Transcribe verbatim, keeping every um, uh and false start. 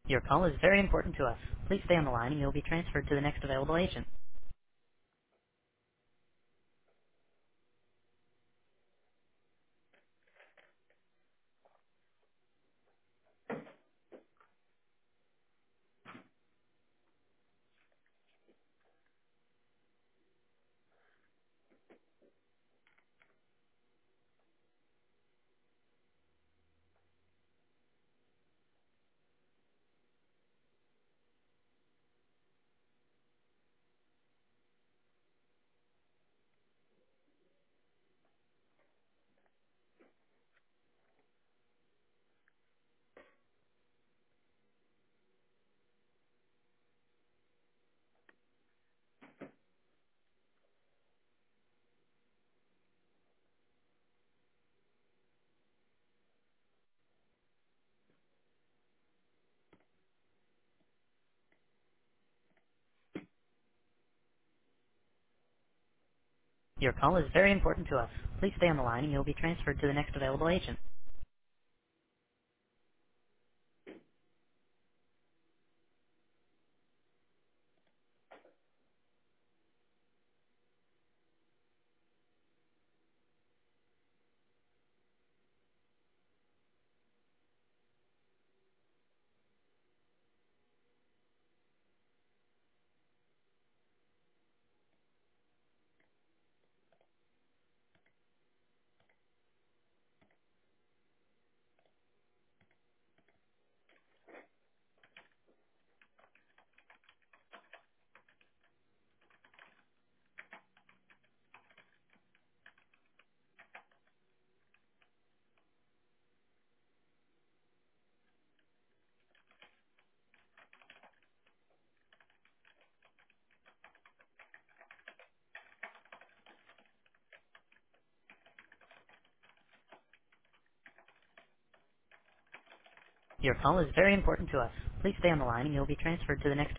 Your call is very important to us. Please stay on the line and you'll be transferred to the next available agent. Your call is very important to us. Please stay on the line and you'll be transferred to the next available agent. Your call is very important to us. Please stay on the line and you'll be transferred to the next